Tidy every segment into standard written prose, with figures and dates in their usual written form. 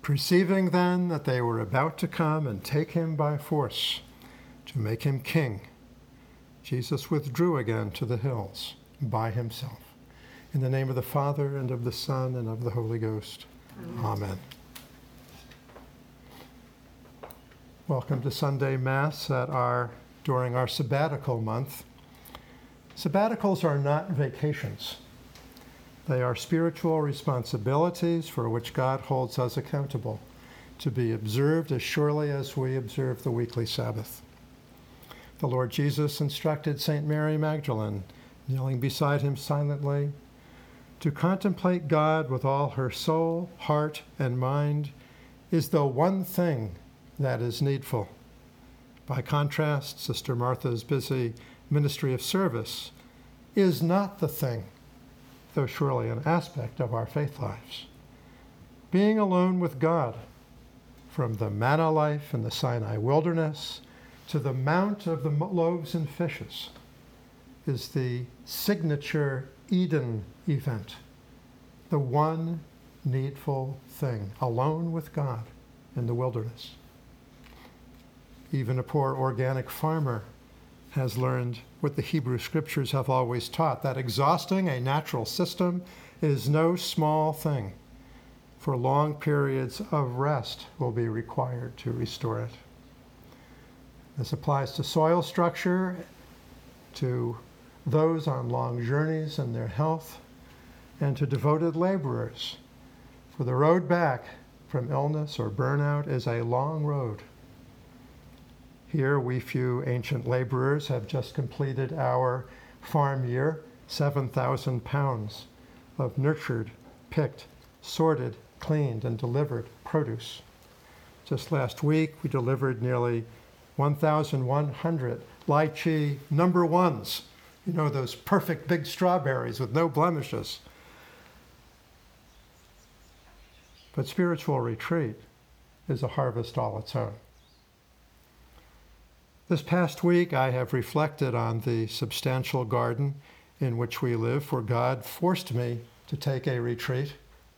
Perceiving then that they were about to come and take him by force to make him king, Jesus withdrew again to the hills by himself. In the name of the Father, and of the Son, and of the Holy Ghost. Amen. Welcome to Sunday Mass during our sabbatical month. Sabbaticals are not vacations. They are spiritual responsibilities for which God holds us accountable, to be observed as surely as we observe the weekly Sabbath. The Lord Jesus instructed St. Mary Magdalene, kneeling beside him silently, to contemplate God with all her soul, heart, and mind is the one thing that is needful. By contrast, Sister Martha's busy ministry of service is not the thing, though surely an aspect of our faith lives. Being alone with God, from the manna life in the Sinai wilderness to the Mount of the loaves and fishes, is the signature Eden event, the one needful thing, alone with God in the wilderness. Even a poor organic farmer has learned what the Hebrew Scriptures have always taught, that exhausting a natural system is no small thing, for long periods of rest will be required to restore it. This applies to soil structure, to those on long journeys and their health, and to devoted laborers, for the road back from illness or burnout is a long road. Here, we few ancient laborers have just completed our farm year, 7,000 pounds of nurtured, picked, sorted, cleaned, and delivered produce. Just last week, we delivered nearly 1,100 lychee number ones. You know, those perfect big strawberries with no blemishes. But spiritual retreat is a harvest all its own. This past week, I have reflected on the substantial garden in which we live, for God forced me to take a retreat.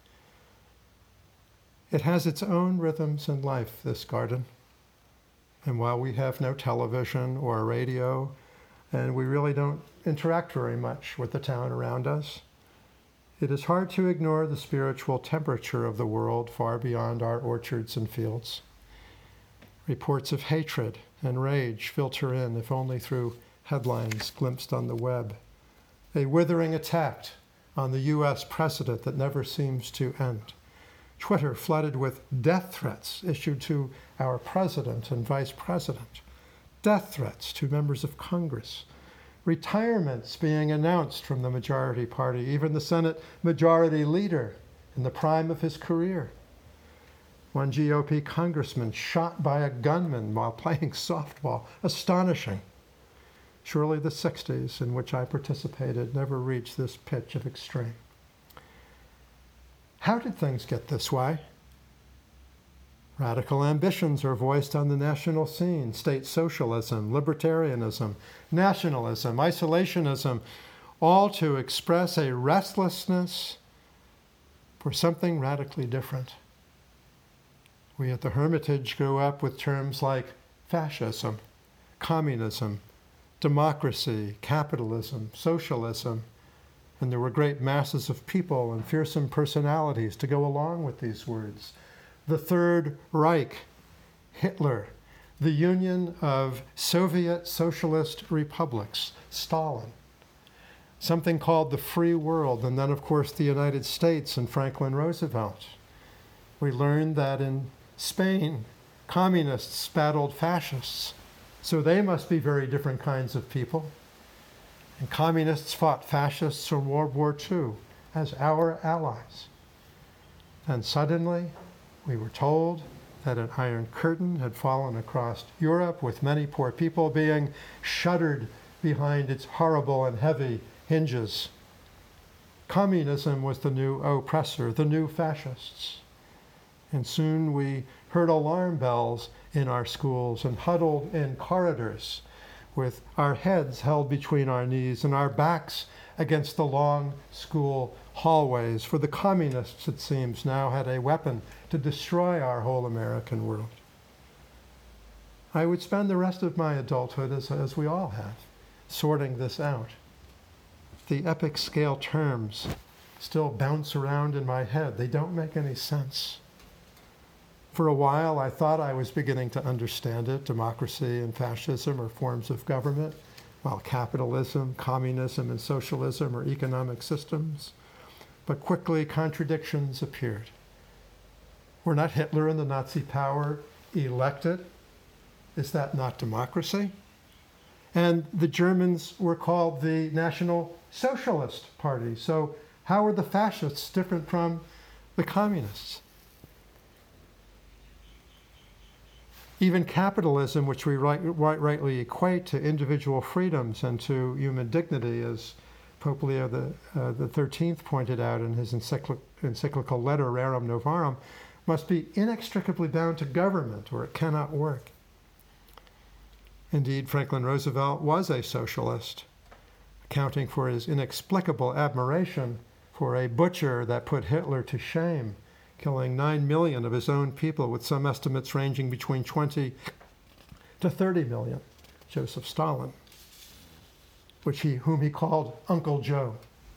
It has its own rhythms and life, this garden. And while we have no television or radio, and we really don't interact very much with the town around us, it is hard to ignore the spiritual temperature of the world far beyond our orchards and fields. Reports of hatred and rage filter in, if only through headlines glimpsed on the web. A withering attack on the U.S. president that never seems to end. Twitter flooded with death threats issued to our president and vice president. Death threats to members of Congress. Retirements being announced from the majority party, even the Senate majority leader in the prime of his career. One GOP congressman shot by a gunman while playing softball. Astonishing. Surely the 60s, in which I participated, never reached this pitch of extreme. How did things get this way? Radical ambitions are voiced on the national scene: state socialism, libertarianism, nationalism, isolationism, all to express a restlessness for something radically different. We at the Hermitage grew up with terms like fascism, communism, democracy, capitalism, socialism, and there were great masses of people and fearsome personalities to go along with these words. The Third Reich, Hitler, the Union of Soviet Socialist Republics, Stalin, something called the Free World, and then, of course, the United States and Franklin Roosevelt. We learned that in Spain, communists battled fascists, so they must be very different kinds of people. And communists fought fascists in World War II as our allies. And suddenly, we were told that an Iron Curtain had fallen across Europe, with many poor people being shuddered behind its horrible and heavy hinges. Communism was the new oppressor, the new fascists. And soon we heard alarm bells in our schools and huddled in corridors with our heads held between our knees and our backs against the long school hallways, for the communists, it seems, now had a weapon to destroy our whole American world. I would spend the rest of my adulthood, as we all have, sorting this out. The epic scale terms still bounce around in my head. They don't make any sense. For a while, I thought I was beginning to understand it. Democracy and fascism are forms of government, while capitalism, communism, and socialism are economic systems. But quickly, contradictions appeared. Were not Hitler and the Nazi power elected? Is that not democracy? And the Germans were called the National Socialist Party. So how are the fascists different from the communists? Even capitalism, which we rightly equate to individual freedoms and to human dignity, as Pope Leo the 13th pointed out in his encyclical letter, Rerum Novarum, must be inextricably bound to government, or it cannot work. Indeed, Franklin Roosevelt was a socialist, accounting for his inexplicable admiration for a butcher that put Hitler to shame, killing 9 million of his own people, with some estimates ranging between 20 to 30 million, Joseph Stalin, whom he called Uncle Joe.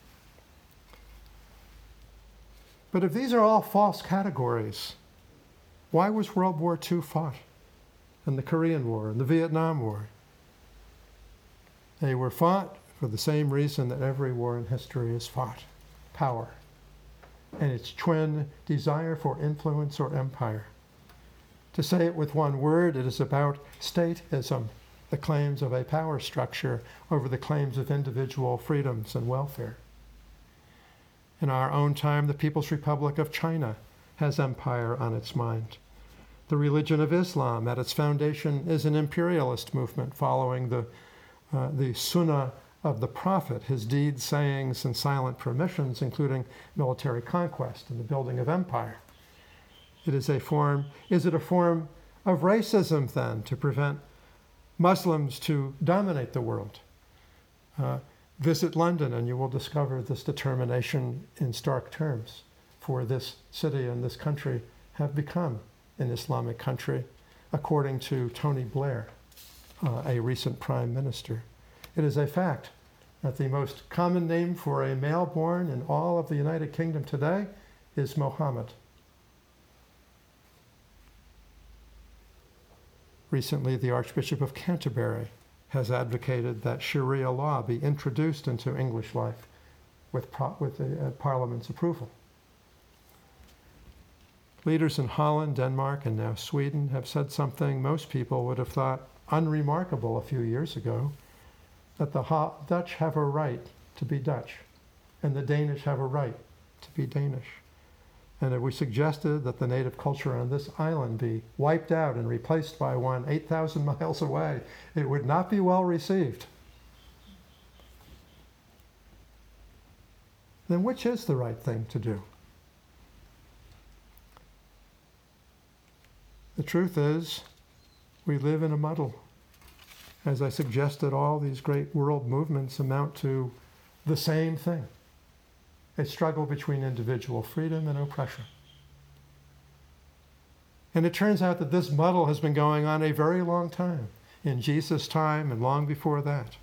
But if these are all false categories, why was World War II fought? And the Korean War and the Vietnam War? They were fought for the same reason that every war in history is fought: power, and its twin, desire for influence or empire. To say it with one word, it is about statism, the claims of a power structure over the claims of individual freedoms and welfare. In our own time, the People's Republic of China has empire on its mind. The religion of Islam, at its foundation, is an imperialist movement following the Sunnah of the Prophet, his deeds, sayings, and silent permissions, including military conquest and the building of empire. Is it a form of racism, then, to prevent Muslims to dominate the world? Visit London and you will discover this determination in stark terms. For this city and this country have become an Islamic country, according to Tony Blair, a recent prime minister. It is a fact that the most common name for a male born in all of the United Kingdom today is Mohammed. Recently, the Archbishop of Canterbury has advocated that Sharia law be introduced into English life with the Parliament's approval. Leaders in Holland, Denmark, and now Sweden have said something most people would have thought unremarkable a few years ago, that the Dutch have a right to be Dutch, and the Danish have a right to be Danish. And if we suggested that the native culture on this island be wiped out and replaced by one 8,000 miles away, it would not be well received. Then which is the right thing to do? The truth is, we live in a muddle. As I suggested, all these great world movements amount to the same thing: a struggle between individual freedom and oppression. And it turns out that this muddle has been going on a very long time, in Jesus' time and long before that.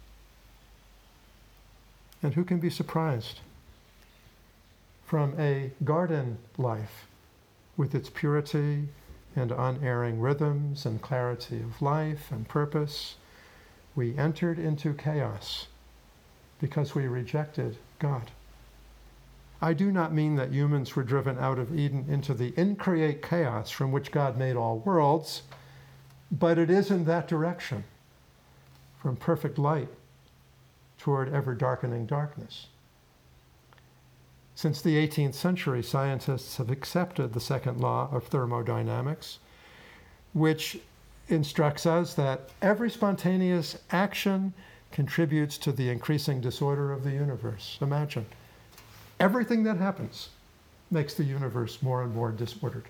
And who can be surprised? From a garden life, with its purity and unerring rhythms and clarity of life and purpose, we entered into chaos because we rejected God. I do not mean that humans were driven out of Eden into the increate chaos from which God made all worlds, but it is in that direction, from perfect light toward ever-darkening darkness. Since the 18th century, scientists have accepted the second law of thermodynamics, which instructs us that every spontaneous action contributes to the increasing disorder of the universe. Imagine. Everything that happens makes the universe more and more disordered.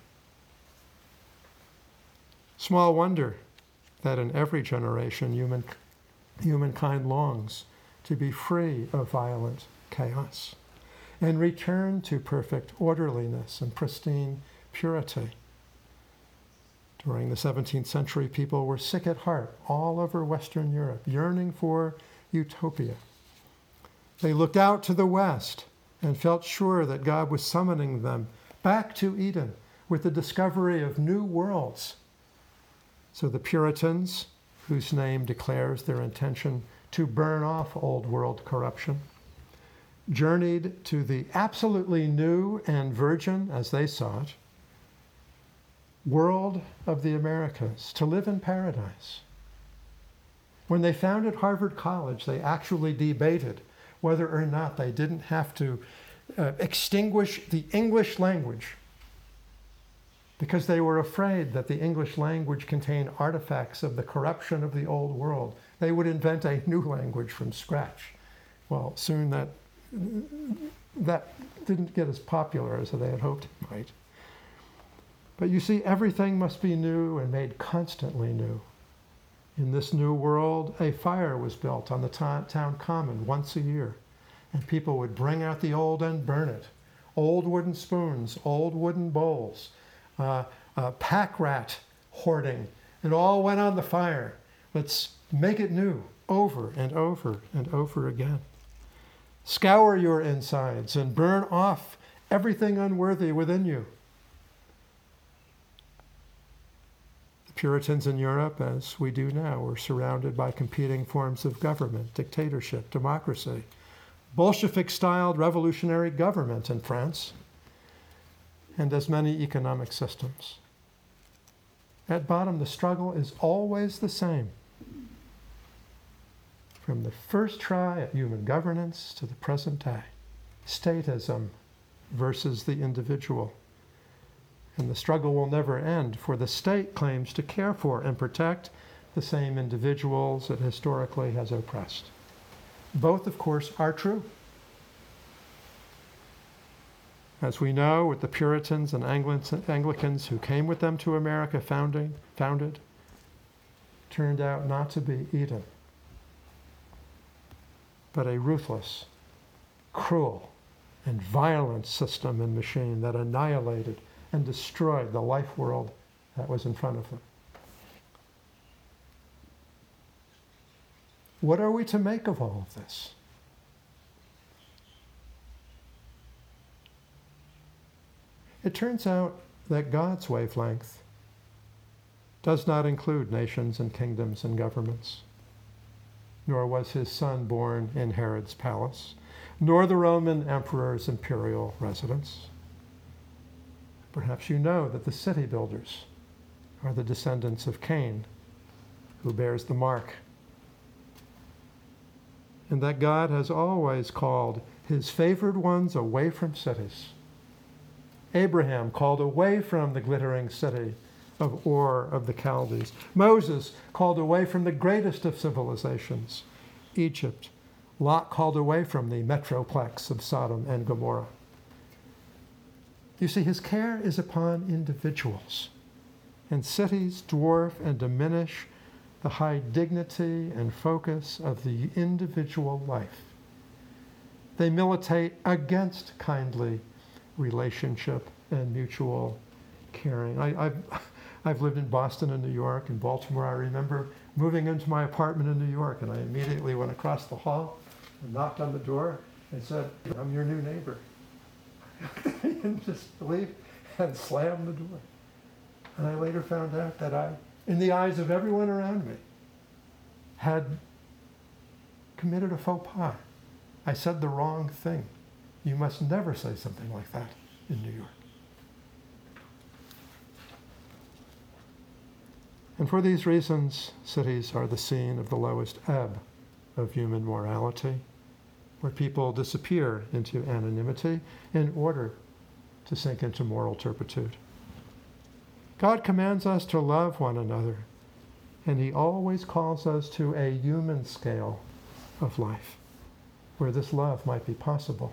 Small wonder that in every generation humankind longs to be free of violent chaos, and return to perfect orderliness and pristine purity. During the 17th century, people were sick at heart all over Western Europe, yearning for utopia. They looked out to the west and felt sure that God was summoning them back to Eden with the discovery of new worlds. So the Puritans, whose name declares their intention to burn off old world corruption, journeyed to the absolutely new and virgin, as they saw it, world of the Americas, to live in paradise. When they founded Harvard College, they actually debated whether or not they didn't have to extinguish the English language because they were afraid that the English language contained artifacts of the corruption of the old world. They would invent a new language from scratch. Well, soon that didn't get as popular as they had hoped it might. But you see, everything must be new and made constantly new. In this new world, a fire was built on the town common once a year, and people would bring out the old and burn it. Old wooden spoons, old wooden bowls, pack rat hoarding. It all went on the fire. Let's make it new over and over and over again. Scour your insides and burn off everything unworthy within you. The Puritans in Europe, as we do now, were surrounded by competing forms of government, dictatorship, democracy, Bolshevik-styled revolutionary government in France, and as many economic systems. At bottom, the struggle is always the same. From the first try at human governance to the present day, statism versus the individual. And the struggle will never end, for the state claims to care for and protect the same individuals it historically has oppressed. Both, of course, are true. As we know, with the Puritans and Anglicans who came with them to America founded, turned out not to be Eden, but a ruthless, cruel, and violent system and machine that annihilated and destroyed the life world that was in front of them. What are we to make of all of this? It turns out that God's wavelength does not include nations and kingdoms and governments, nor was his son born in Herod's palace, nor the Roman emperor's imperial residence. Perhaps you know that the city builders are the descendants of Cain, who bears the mark, and that God has always called his favored ones away from cities. Abraham called away from the glittering city of Ur of the Chaldees. Moses called away from the greatest of civilizations, Egypt. Lot called away from the metroplex of Sodom and Gomorrah. You see, his care is upon individuals, and cities dwarf and diminish the high dignity and focus of the individual life. They militate against kindly relationship and mutual caring. I've lived in Boston and New York and Baltimore. I remember moving into my apartment in New York, and I immediately went across the hall and knocked on the door and said, "I'm your new neighbor." And just believe and slammed the door. And I later found out that I, in the eyes of everyone around me, had committed a faux pas. I said the wrong thing. You must never say something like that in New York. And for these reasons, cities are the scene of the lowest ebb of human morality, where people disappear into anonymity in order to sink into moral turpitude. God commands us to love one another, and he always calls us to a human scale of life, where this love might be possible.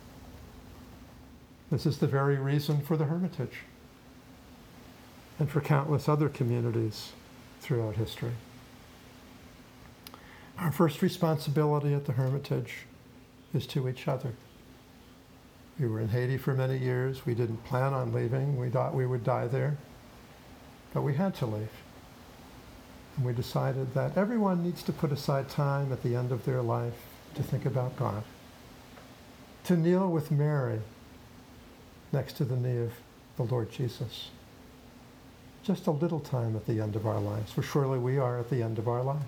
This is the very reason for the Hermitage and for countless other communities throughout history. Our first responsibility at the Hermitage is to each other. We were in Haiti for many years. We didn't plan on leaving. We thought we would die there. But we had to leave. And we decided that everyone needs to put aside time at the end of their life to think about God. To kneel with Mary next to the knee of the Lord Jesus. Just a little time at the end of our lives, for surely we are at the end of our lives.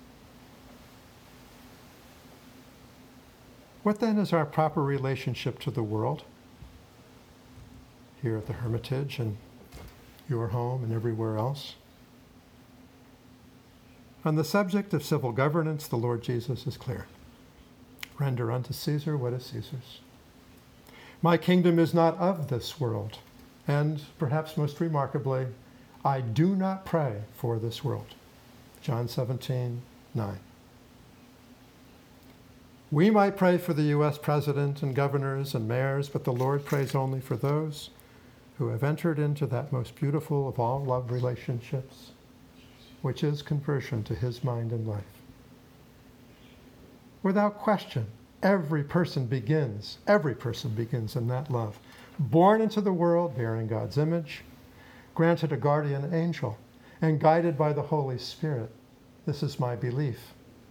What then is our proper relationship to the world? Here at the Hermitage and your home and everywhere else. On the subject of civil governance, the Lord Jesus is clear. Render unto Caesar what is Caesar's. My kingdom is not of this world. And perhaps most remarkably, I do not pray for this world. John 17:9. We might pray for the U.S. president and governors and mayors, but the Lord prays only for those who have entered into that most beautiful of all love relationships, which is conversion to his mind and life. Without question, every person begins in that love. Born into the world, bearing God's image, granted a guardian angel, and guided by the Holy Spirit. This is my belief.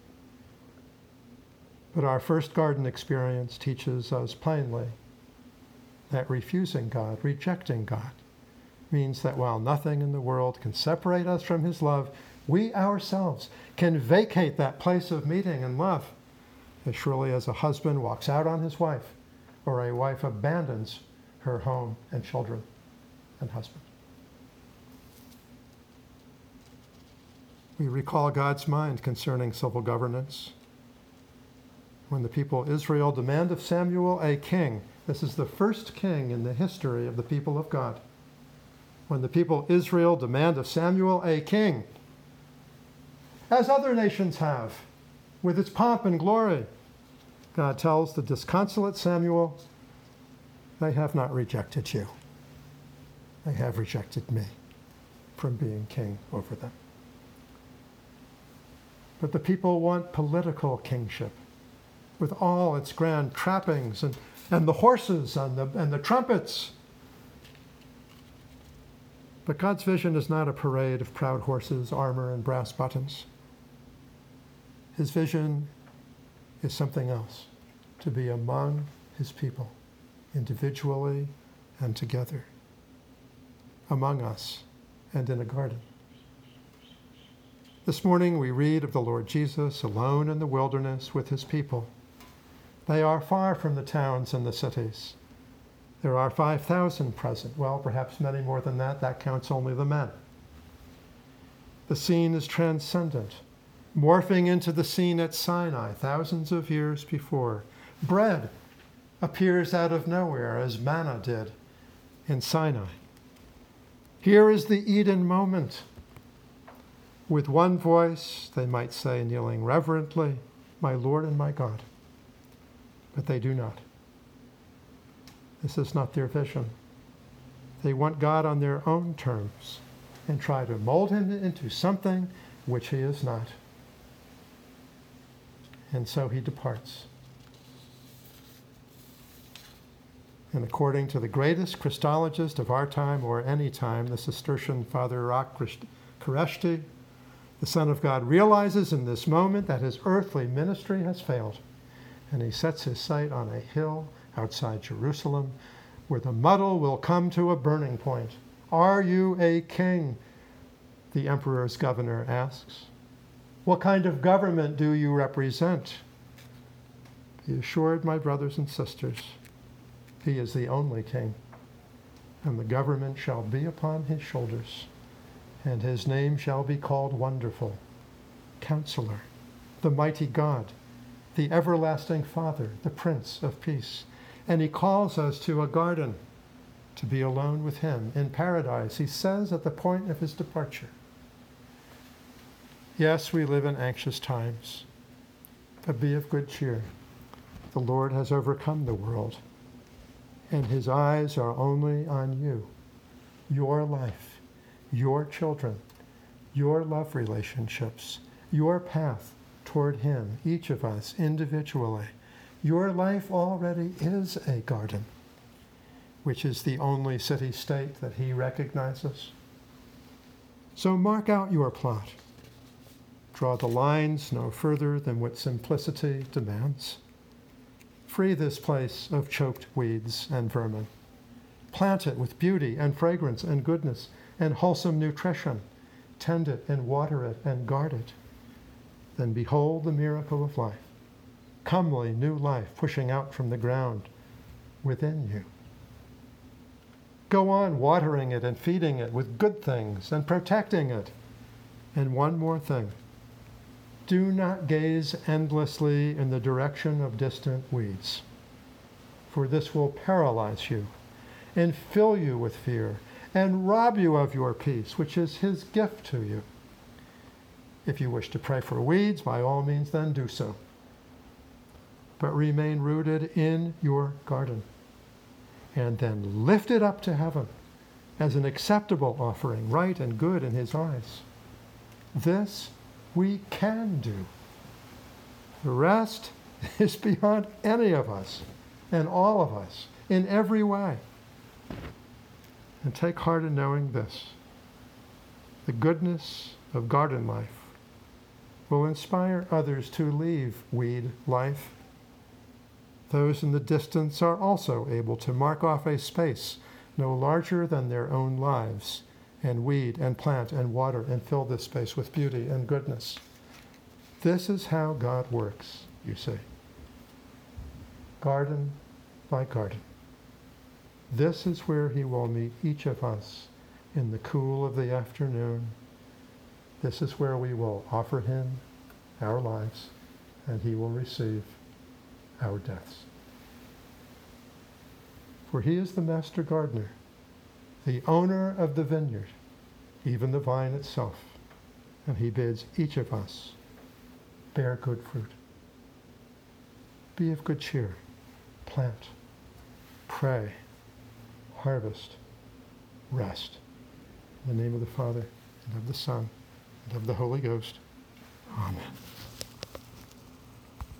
But our first garden experience teaches us plainly that refusing God, rejecting God, means that while nothing in the world can separate us from his love, we ourselves can vacate that place of meeting and love as surely as a husband walks out on his wife or a wife abandons her home and children and husband. We recall God's mind concerning civil governance. When the people of Israel demand of Samuel a king, this is the first king in the history of the people of God. When the people of Israel demand of Samuel a king, as other nations have, with its pomp and glory, God tells the disconsolate Samuel, they have not rejected you. They have rejected me from being king over them. But the people want political kingship, with all its grand trappings and the horses and the trumpets. But God's vision is not a parade of proud horses, armor, and brass buttons. His vision is something else, to be among his people, individually and together, among us and in a garden. This morning we read of the Lord Jesus alone in the wilderness with his people. They are far from the towns and the cities. There are 5,000 present. Well, perhaps many more than that. That counts only the men. The scene is transcendent, morphing into the scene at Sinai thousands of years before. Bread appears out of nowhere, as manna did in Sinai. Here is the Eden moment. With one voice, they might say, kneeling reverently, my Lord and my God. But they do not. This is not their vision. They want God on their own terms and try to mold him into something which he is not. And so he departs. And according to the greatest Christologist of our time or any time, the Cistercian Father Irak Qureshi, the Son of God realizes in this moment that his earthly ministry has failed. And he sets his sight on a hill outside Jerusalem where the muddle will come to a burning point. Are you a king? The emperor's governor asks. What kind of government do you represent? Be assured, my brothers and sisters, he is the only king, and the government shall be upon his shoulders, and his name shall be called Wonderful, Counselor, the Mighty God, the Everlasting Father, the Prince of Peace. And he calls us to a garden, to be alone with him in paradise, he says at the point of his departure. Yes, we live in anxious times, but be of good cheer. The Lord has overcome the world, and his eyes are only on you, your life, your children, your love relationships, your path toward him, each of us individually, Your life already is a garden, which is the only city-state that he recognizes. So mark out your plot. Draw the lines no further than what simplicity demands. Free this place of choked weeds and vermin. Plant it with beauty and fragrance and goodness and wholesome nutrition. Tend it and water it and guard it. Then behold the miracle of life. Comely new life pushing out from the ground within you. Go on watering it and feeding it with good things and protecting it. And one more thing. Do not gaze endlessly in the direction of distant weeds, for this will paralyze you and fill you with fear and rob you of your peace, which is his gift to you. If you wish to pray for weeds, by all means then do so. But remain rooted in your garden, and then lift it up to heaven as an acceptable offering, right and good in his eyes. This we can do. The rest is beyond any of us and all of us in every way. And take heart in knowing this. The goodness of garden life will inspire others to leave weed life. Those in the distance are also able to mark off a space no larger than their own lives and weed and plant and water and fill this space with beauty and goodness. This is how God works, you see. Garden by garden. This is where he will meet each of us in the cool of the afternoon. This is where we will offer him our lives, and he will receive our deaths. For he is the master gardener, the owner of the vineyard, even the vine itself, and he bids each of us bear good fruit. Be of good cheer, plant, pray, harvest, rest. In the name of the Father, and of the Son, and of the Holy Ghost. Amen.